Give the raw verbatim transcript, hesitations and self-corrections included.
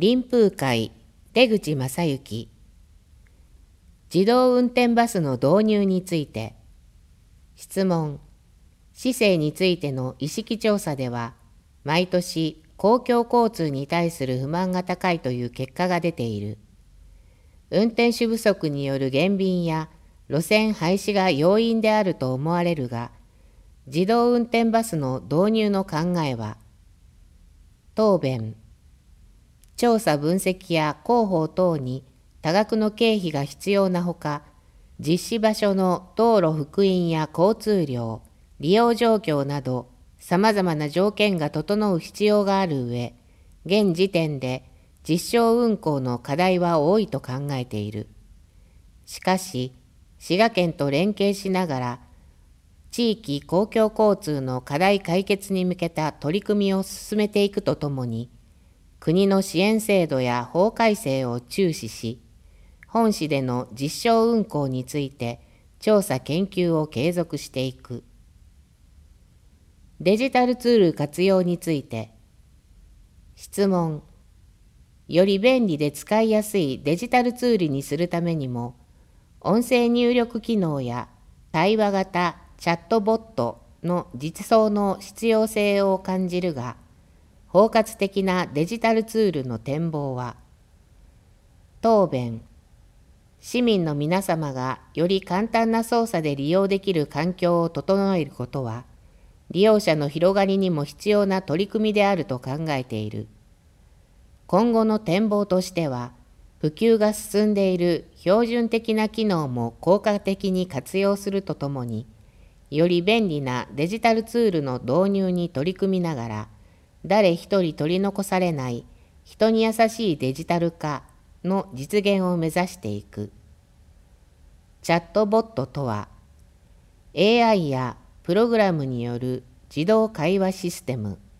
臨風会出口正幸。自動運転バスの導入について。質問。市政についての意識調査では、毎年公共交通に対する不満が高いという結果が出ている。運転手不足による減便や路線廃止が要因であると思われるが、自動運転バスの導入の考えは。答弁。調査分析や広報等に多額の経費が必要なほか、実施場所の道路幅員や交通量、利用状況など、さまざまな条件が整う必要がある上、現時点で実証運行の課題は多いと考えている。しかし、滋賀県と連携しながら、地域公共交通の課題解決に向けた取り組みを進めていくとともに、国の支援制度や法改正を注視し、本市での実証運行について調査研究を継続していく。デジタルツール活用について。質問。より便利で使いやすいデジタルツールにするためにも、音声入力機能や対話型チャットボットの実装の必要性を感じるが、包括的なデジタルツールの展望は。答弁。市民の皆様がより簡単な操作で利用できる環境を整えることは、利用者の広がりにも必要な取り組みであると考えている。今後の展望としては、普及が進んでいる標準的な機能も効果的に活用するとともに、より便利なデジタルツールの導入に取り組みながら、誰一人取り残されない人に優しいデジタル化の実現を目指していく。チャットボットとは、エーアイ やプログラムによる自動会話システム、